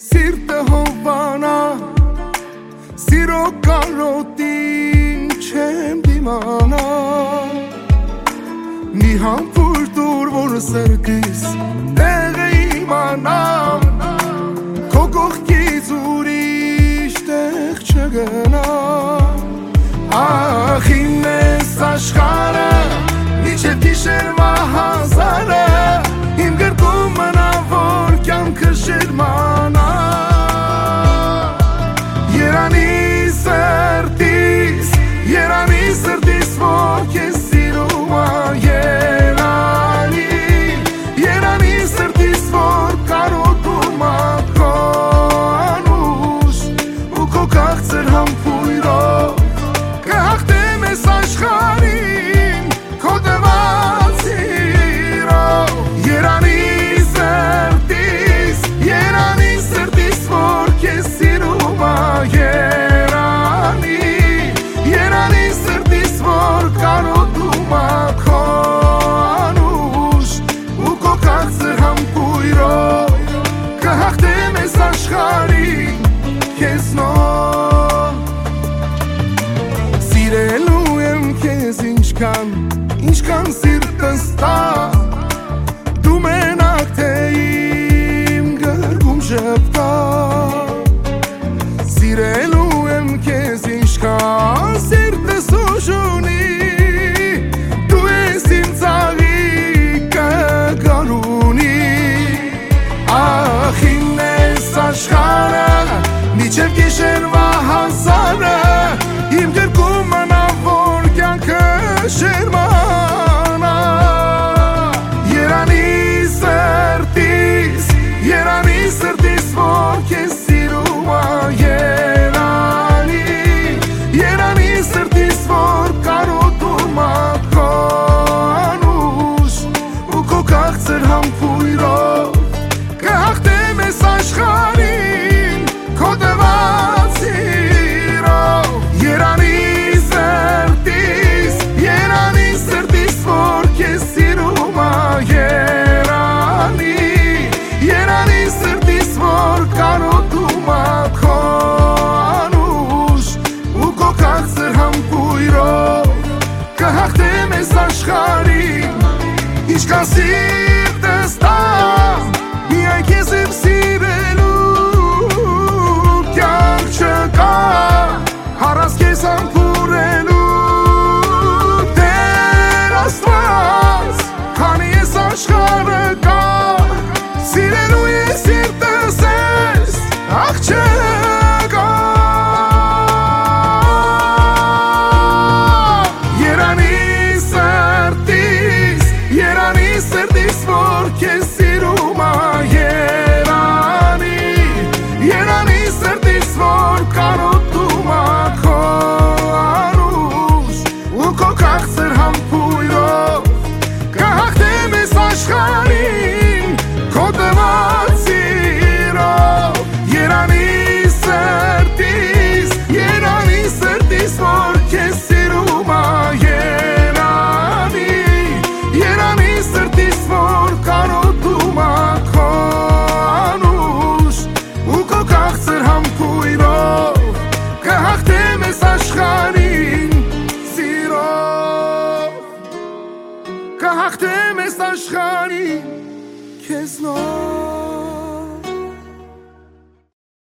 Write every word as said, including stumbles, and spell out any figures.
Սիրտը հովանա Սիրո կարոտին չեմ դիմանա Մի համբույր տուր, որ սրտիս տեղը իմանամ Քո կողքից ուրիշ տեղ չգնա Ախ իմ ես աշխարհը Մինչև գիշերվա հազարը Իմ գրկում մնա, որ կյանքը շերմանա Երանի սրտիս, երանի սրտիս, որ քեզ սիրում ա Երանի, երանի սրտիս, որ կարոտում ա քո անուշ Ու քո քաղցր համբույրով կհաղթեմ ես աշխարհին Քո տված սիրով Երանի սրտիս, երանի սրտիս, որ քեզ սիրում ա Երանի, երանի սրտիս, որ կարոտում ա քո անուշ Ու քո քաղցր համբույրով կհաղթեմ ես աշխարհին քեզնով Սիրելու եմ քեզ ինչքան, ինչքան սիրտս տա Դու մենակ թե իմ գրկում շպտա Սիրելու եմ քեզ ինչքան սիրտս ուժ ունի Դու ես իմ ծաղիկը գարունի Ախ իմ ես աշխարհը Մինչև գիշերվա հազարը Իմ գրկում մնա, որ կյանքը շերմանա Երանի սրտիս, երանի սրտիս, որ քեզ սիրում ա Երանի, երանի սրտիս, որ կարոտում ա քո անուշ Ու քո քաղցր համբույրով կհաղթեմ ես աշխարհին Քո տված սիրով Երանի սրտիս, երանի սրտիս, որ քեզ սիրում ա Երանի, երանի սրտիս, որ կարոտում ա քո անուշ Ու քո քաղցր համբույրով կհաղթեմ ես աշխարհին Ինչքան սիրտս տա Միայն քեզ եմ սիրելու Կյանք չկա Հարաս քեզ համբուրելու Տեր Աստված Քանի ես աշխարհը կա Սիրելու ես սիրտս ես Ախ չկա Երանի սրտիս, երանի սրտիս, որ քեզ սիրում ա Երանի, երանի սրտիս, որ կարոտում ա քո անուշ Ու քո քաղցր համբույրով կհաղթեմ ես աշխարհին Քո տված սիրով Երանի սրտիս, երանի սրտիս, որ քեզ սիրում ա Երանի, երանի սրտիս, որ կարոտում ա քո անուշ Ու քո քաղցր համբույրով կհաղթեմ ես աշխարհին Սիրով կհաղթեմ ես աշխարհին քեզնով